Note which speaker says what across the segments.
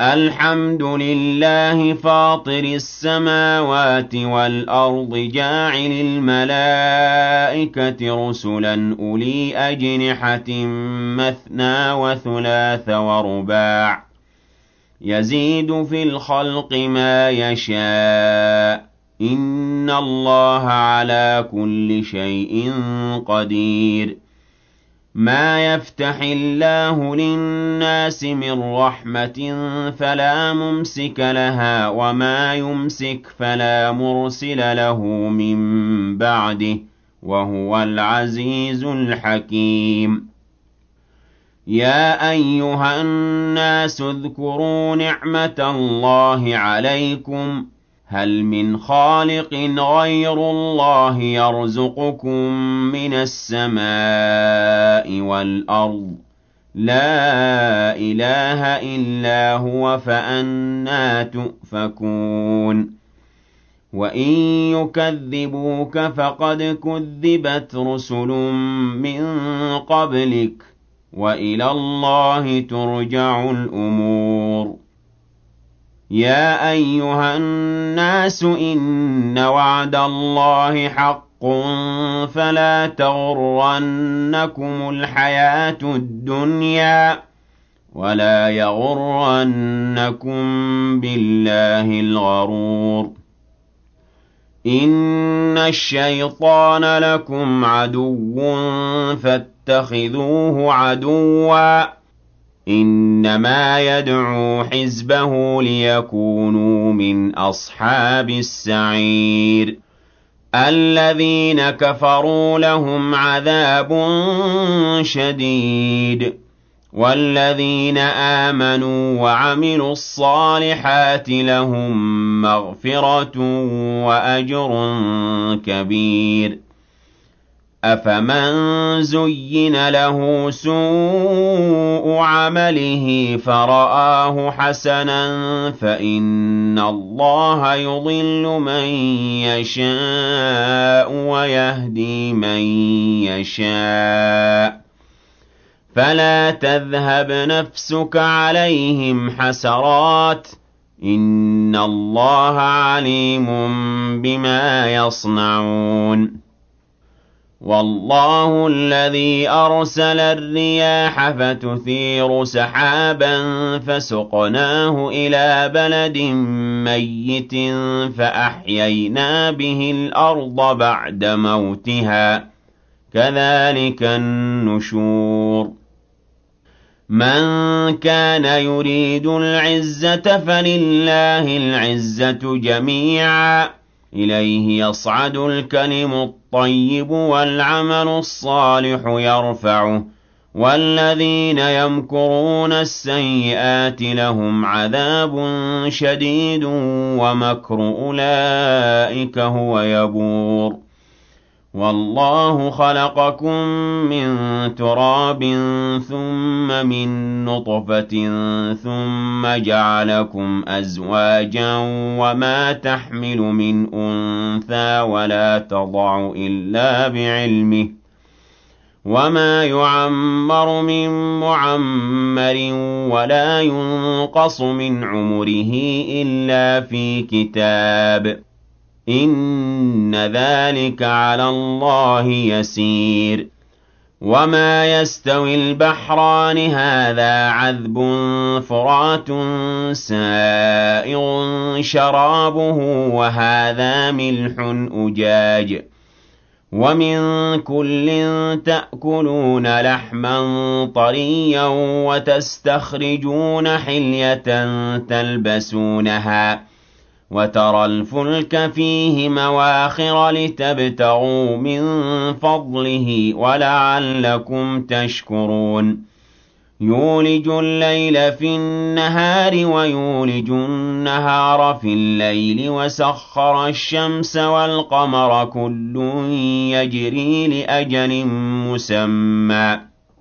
Speaker 1: الحمد لله فاطر السماوات والأرض جاعل الملائكة رسلا أولي أجنحة مثنى وثلاث ورباع يزيد في الخلق ما يشاء إن الله على كل شيء قدير ما يفتح الله للناس من رحمة فلا ممسك لها وما يمسك فلا مرسل له من بعده وهو العزيز الحكيم يا أيها الناس اذكروا نعمة الله عليكم هل من خالق غير الله يرزقكم من السماء والأرض لا إله إلا هو فأنى تؤفكون وإن يكذبوك فقد كذبت رسل من قبلك وإلى الله ترجع الأمور يا أيها الناس إن وعد الله حق فلا تغرنكم الحياة الدنيا ولا يغرنكم بالله الغرور إن الشيطان لكم عدو فاتخذوه عدوا إنما يدعو حزبه ليكونوا من أصحاب السعير الذين كفروا لهم عذاب شديد والذين آمنوا وعملوا الصالحات لهم مغفرة وأجر كبير أفمن زين له سوء عمله فرآه حسنا فإن الله يضل من يشاء ويهدي من يشاء فلا تذهب نفسك عليهم حسرات إن الله عليم بما يصنعون والله الذي أرسل الرياح فتثير سحابا فسقناه إلى بلد ميت فأحيينا به الأرض بعد موتها كذلك النشور من كان يريد العزة فلله العزة جميعا إليه يصعد الكلم الطيب والعمل الصالح يرفعه والذين يمكرون السيئات لهم عذاب شديد ومكر أولئك هو يبور والله خلقكم من تراب ثم من نطفة ثم جعلكم أزواجا وما تحمل من أنثى ولا تضع إلا بعلمه وما يعمر من معمر ولا ينقص من عمره إلا في كتاب إن ذلك على الله يسير وما يستوي البحران هذا عذب فرات سائغ شرابه وهذا ملح أجاج ومن كل تأكلون لحما طريا وتستخرجون حلية تلبسونها وترى الفلك فيه مواخر لتبتغوا من فضله ولعلكم تشكرون يولج الليل في النهار ويولج النهار في الليل وسخر الشمس والقمر كل يجري لأجل مسمى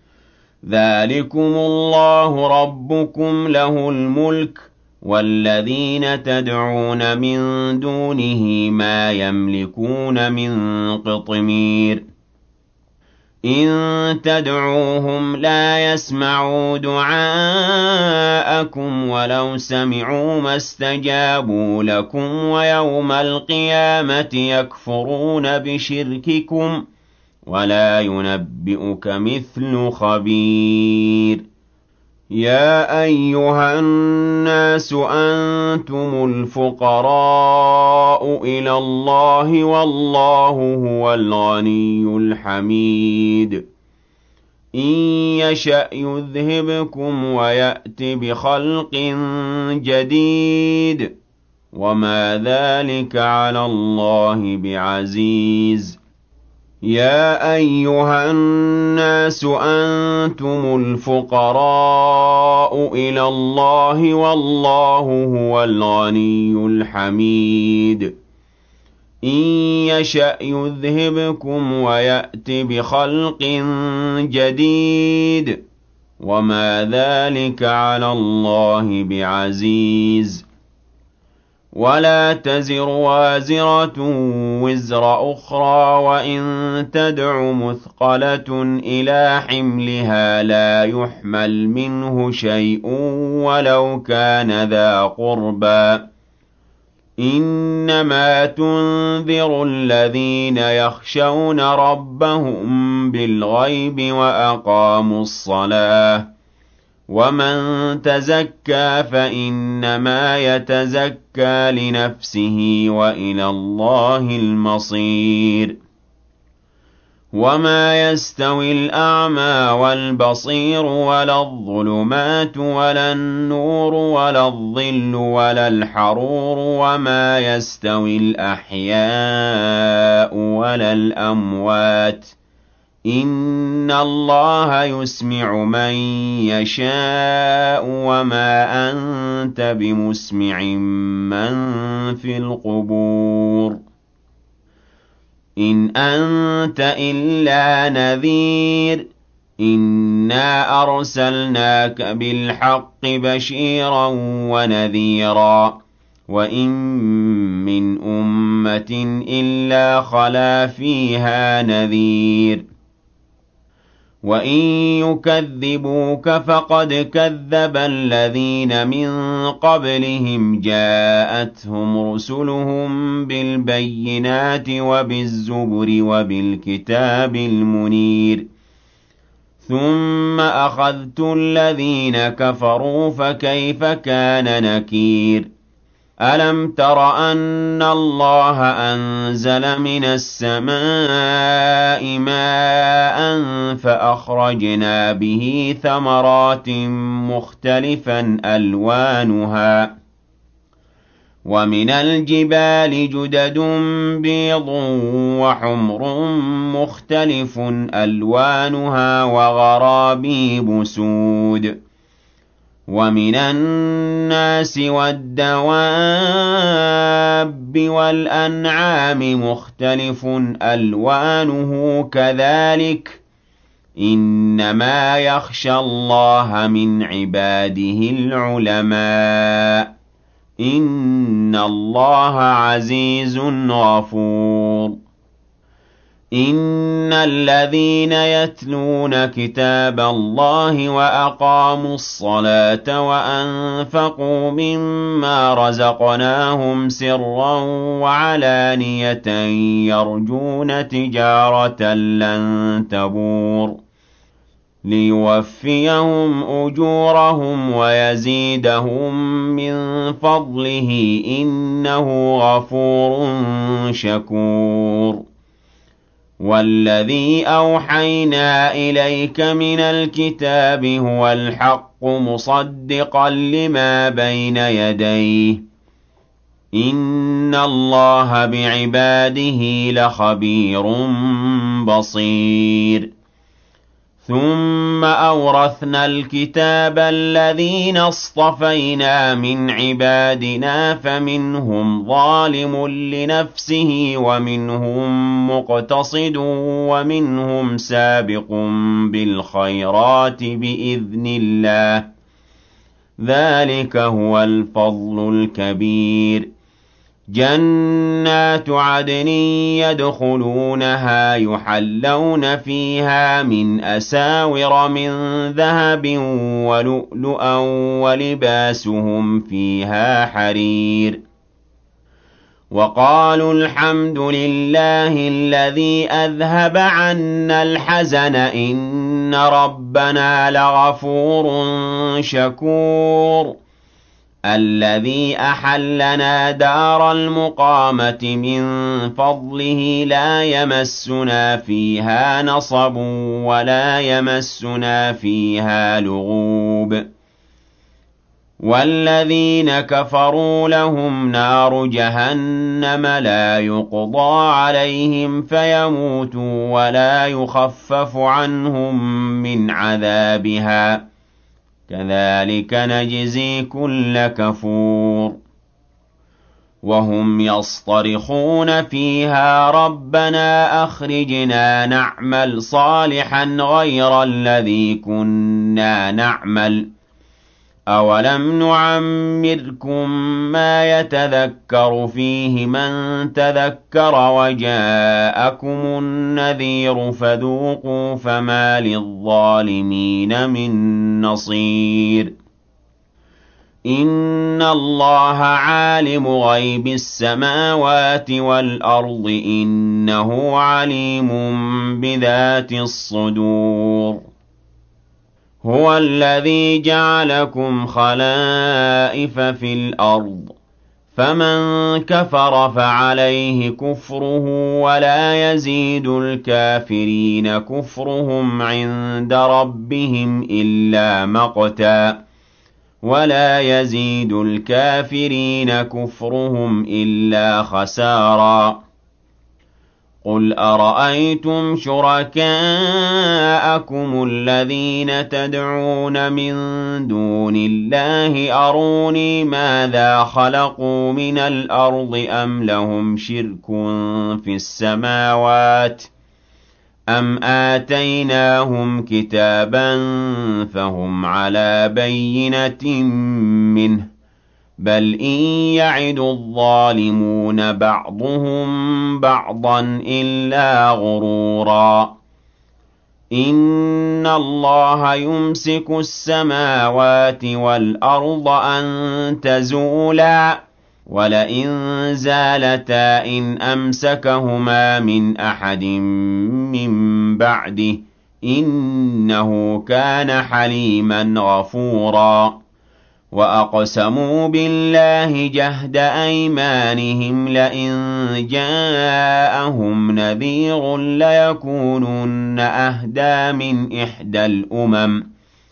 Speaker 1: ذلكم الله ربكم له الملك والذين تدعون من دونه ما يملكون من قطمير إِن تَدْعُوهُمْ لَا يَسْمَعُوا دُعَاءَكُمْ وَلَوْ سَمِعُوا مَا اسْتَجَابُوا لَكُمْ وَيَوْمَ الْقِيَامَةِ يَكْفُرُونَ بِشِرْكِكُمْ ۚ وَلَا يُنَبِّئُكَ مِثْلُ خَبِيرٍ يَا أَيُّهَا النَّاسُ أَنتُمُ الْفُقَرَاءُ إِلَى اللَّهِ وَاللَّهُ هُوَ الْغَنِيُّ الْحَمِيدُ إِن يَشَأْ يُذْهِبْكُمْ وَيَأْتِ بِخَلْقٍ جَدِيدٍ وَمَا ذَلِكَ عَلَى اللَّهِ بِعَزِيزٍ يَا أَيُّهَا النَّاسُ أَنتُمُ الْفُقَرَاءُ إِلَى اللَّهِ وَاللَّهُ هُوَ الْغَنِيُّ الْحَمِيدُ إِن يَشَأْ يُذْهِبْكُمْ وَيَأْتِ بِخَلْقٍ جَدِيدٍ وَمَا ذَلِكَ عَلَى اللَّهِ بِعَزِيزٍ وَلَا تَزِرُ وَازِرَةٌ وِزْرَ أُخْرَىٰ ۖ وَإِن تَدْعُ مُثْقَلَةٌ إِلَىٰ حِمْلِهَا لَا يُحْمَلْ مِنْهُ شَيْءٌ وَلَوْ كَانَ ذَا قُرْبَىٰ ۗ إِنَّمَا تُنذِرُ الَّذِينَ يَخْشَوْنَ رَبَّهُم بِالْغَيْبِ وَأَقَامُوا الصَّلَاةَ ۚ وَمَن تَزَكَّىٰ فَإِنَّمَا يَتَزَكَّىٰ لِنَفْسِهِ ۖ وَإِلَى اللَّهِ الْمَصِيرُ وَمَا يَسْتَوِي الْأَعْمَىٰ وَالْبَصِيرُ وَلَا الظُّلُمَاتُ وَلَا النُّورُ وَلَا الظِّلُّ وَلَا الْحَرُورُ وَمَا يَسْتَوِي الْأَحْيَاءُ وَلَا الْأَمْوَاتُ ۚ إِنَّ اللَّهَ يُسْمِعُ مَن يَشَاءُ ۖ وَمَا أَنتَ بِمُسْمِعٍ مَّن فِي الْقُبُورِ إِنْ أَنتَ إِلَّا نَذِيرٌ ۚ إِنَّا أَرْسَلْنَاكَ بِالْحَقِّ بَشِيرًا وَنَذِيرًا ۚ وَإِن مِّنْ أُمَّةٍ إِلَّا خَلَا فِيهَا نَذِيرٌ وَإِن يُكَذِّبُوكَ فَقَدْ كَذَّبَ الَّذِينَ مِن قَبْلِهِمْ جَاءَتْهُمْ رُسُلُهُم بِالْبَيِّنَاتِ وَبِالزُّبُرِ وَبِالْكِتَابِ الْمُنِيرِ ثُمَّ أَخَذْتُ الَّذِينَ كَفَرُوا فَكَيْفَ كَانَ نَكِيرِ أَلَمْ تَرَ أَنَّ اللَّهَ أَنزَلَ مِنَ السَّمَاءِ مَاءً فَأَخْرَجْنَا بِهِ ثَمَرَاتٍ مُّخْتَلِفًا أَلْوَانُهَا ۚ وَمِنَ الْجِبَالِ جُدَدٌ بِيضٌ وَحُمْرٌ مُّخْتَلِفٌ أَلْوَانُهَا وَغَرَابِيبُ سُودٌ وَمِنَ النَّاسِ وَالدَّوَابِّ وَالْأَنْعَامِ مُخْتَلِفٌ أَلْوَانُهُ كَذَٰلِكَ ۗ إِنَّمَا يَخْشَى اللَّهَ مِنْ عِبَادِهِ الْعُلَمَاءُ ۗ إِنَّ اللَّهَ عَزِيزٌ غَفُورٌ إِنَّ الَّذِينَ يَتْلُونَ كِتَابَ اللَّهِ وَأَقَامُوا الصَّلَاةَ وَأَنفَقُوا مِمَّا رَزَقْنَاهُمْ سِرًّا وَعَلَانِيَةً يَرْجُونَ تِجَارَةً لَّن تَبُورَ لِيُوَفِّيَهُمْ أُجُورَهُمْ وَيَزِيدَهُم مِّن فَضْلِهِ ۚ إِنَّهُ غَفُورٌ شَكُورٌ وَالَّذِي أَوْحَيْنَا إِلَيْكَ مِنَ الْكِتَابِ هُوَ الْحَقُّ مُصَدِّقًا لِّمَا بَيْنَ يَدَيْهِ ۗ إِنَّ اللَّهَ بِعِبَادِهِ لَخَبِيرٌ بَصِيرٌ ثُمَّ أَوْرَثْنَا الْكِتَابَ الَّذِينَ اصْطَفَيْنَا مِنْ عِبَادِنَا فَمِنْهُمْ ظَالِمٌ لِّنَفْسِهِ وَمِنْهُم مُّقْتَصِدٌ وَمِنْهُمْ سَابِقٌ بِالْخَيْرَاتِ بِإِذْنِ اللَّهِ ۚ ذَٰلِكَ هُوَ الْفَضْلُ الْكَبِيرُ جَنَّاتُ عَدْنٍ يَدْخُلُونَهَا يُحَلَّوْنَ فِيهَا مِنْ أَسَاوِرَ مِن ذَهَبٍ وَلُؤْلُؤًا وَلِبَاسُهُمْ فِيهَا حَرِيرٌ وَقَالُوا الْحَمْدُ لِلَّهِ الَّذِي أَذْهَبَ عَنَّا الْحَزَنَ إِنَّ رَبَّنَا لَغَفُورٌ شَكُورٌ الَّذِي أَحَلَّنَا دَارَ الْمُقَامَةِ مِن فَضْلِهِ لَا يَمَسُّنَا فِيهَا نَصَبٌ وَلَا يَمَسُّنَا فِيهَا لُغُوبٌ وَالَّذِينَ كَفَرُوا لَهُمْ نَارُ جَهَنَّمَ لَا يُقْضَىٰ عَلَيْهِمْ فَيَمُوتُوا وَلَا يُخَفَّفُ عَنْهُم مِّنْ عَذَابِهَا ۚ كَذَٰلِكَ نَجْزِي كُلَّ كَفُورٍ وَهُمْ يَصْطَرِخُونَ فِيهَا رَبَّنَا أَخْرِجْنَا نَعْمَلْ صَالِحًا غَيْرَ الَّذِي كُنَّا نَعْمَلُ ۚ أَوَلَمْ نُعَمِّرْكُم مَّا يَتَذَكَّرُ فِيهِ مَن تَذَكَّرَ وَجَاءَكُمُ النَّذِيرُ فَذُوقُوا فَمَا لِلظَّالِمِينَ مِن نَّصِيرٍ إِنَّ اللَّهَ عَالِمُ غَيْبِ السَّمَاوَاتِ وَالْأَرْضِ ۚ إِنَّهُ عَلِيمٌ بِذَاتِ الصُّدُورِ هُوَ الَّذِي جَعَلَكُمْ خَلَائِفَ فِي الْأَرْضِ ۚ فَمَن كَفَرَ فَعَلَيْهِ كُفْرُهُ ۖ وَلَا يَزِيدُ الْكَافِرِينَ كُفْرُهُمْ عِندَ رَبِّهِمْ إِلَّا مَقْتًا ۖ وَلَا يَزِيدُ الْكَافِرِينَ كُفْرُهُمْ إِلَّا خَسَارًا قُلْ أَرَأَيْتُمْ شُرَكَاءَكُمُ الَّذِينَ تَدْعُونَ مِن دُونِ اللَّهِ أَرُونِي مَاذَا خَلَقُوا مِنَ الْأَرْضِ أَمْ لَهُمْ شِرْكٌ فِي السَّمَاوَاتِ أَمْ آتَيْنَاهُمْ كِتَابًا فَهُمْ عَلَىٰ بَيِّنَةٍ مِّنْهُ ۚ بَلْ إِن يَعِدُ الظَّالِمُونَ بَعْضُهُم بَعْضًا إِلَّا غُرُورًا إِنَّ اللَّهَ يُمْسِكُ السَّمَاوَاتِ وَالْأَرْضَ أَن تَزُولَا ۚ وَلَئِن زَالَتَا إِنْ أَمْسَكَهُمَا مِنْ أَحَدٍ مِّن بَعْدِهِ ۚ إِنَّهُ كَانَ حَلِيمًا غَفُورًا وَأَقْسَمُوا بِاللَّهِ جَهْدَ أَيْمَانِهِمْ لَئِن جَاءَهُمْ نَذِيرٌ لَّيَكُونُنَّ أَهْدَىٰ مِنْ إِحْدَى الْأُمَمِ ۖ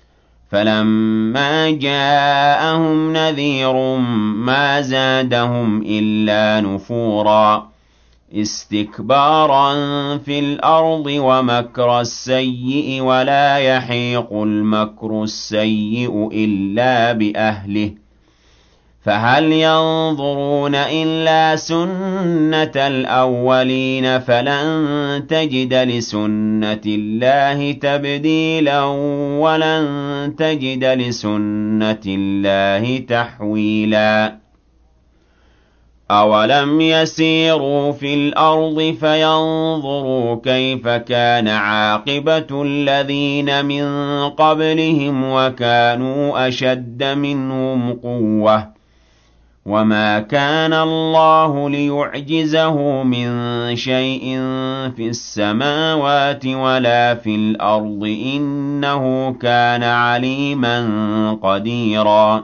Speaker 1: فَلَمَّا جَاءَهُمْ نَذِيرٌ مَّا زَادَهُمْ إِلَّا نُفُورًا اسْتِكْبَارًا فِي الْأَرْضِ وَمَكْرَ السَّيِّئِ ۚ وَلَا يَحِيقُ الْمَكْرُ السَّيِّئُ إِلَّا بِأَهْلِهِ ۚ فَهَلْ يَنظُرُونَ إِلَّا سُنَّتَ الْأَوَّلِينَ ۖ فَلَن تَجِدَ لِسُنَّةِ اللَّهِ تَبْدِيلًا ۖ وَلَن تَجِدَ لِسُنَّةِ اللَّهِ تَحْوِيلًا أَوَلَمْ يَسِيرُوا فِي الْأَرْضِ فَيَنظُرُوا كَيْفَ كَانَ عَاقِبَةُ الَّذِينَ مِن قَبْلِهِمْ وَكَانُوا أَشَدَّ مِنْهُمْ قُوَّةً ۚ وَمَا كَانَ اللَّهُ لِيُعْجِزَهُ مِن شَيْءٍ فِي السَّمَاوَاتِ وَلَا فِي الْأَرْضِ ۚ إِنَّهُ كَانَ عَلِيمًا قَدِيرًا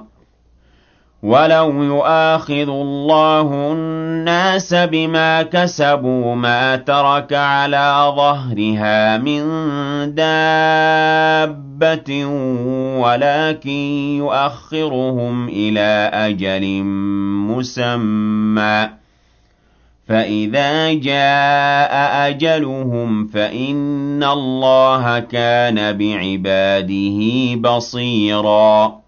Speaker 1: وَلَوْ يُؤَاخِذُ اللَّهُ النَّاسَ بِمَا كَسَبُوا مَا تَرَكَ عَلَىٰ ظَهْرِهَا مِن دَابَّةٍ وَلَٰكِن يُؤَخِّرُهُمْ إِلَىٰ أَجَلٍ مُّسَمًّى ۖ فَإِذَا جَاءَ أَجَلُهُمْ فَإِنَّ اللَّهَ كَانَ بِعِبَادِهِ بَصِيرًا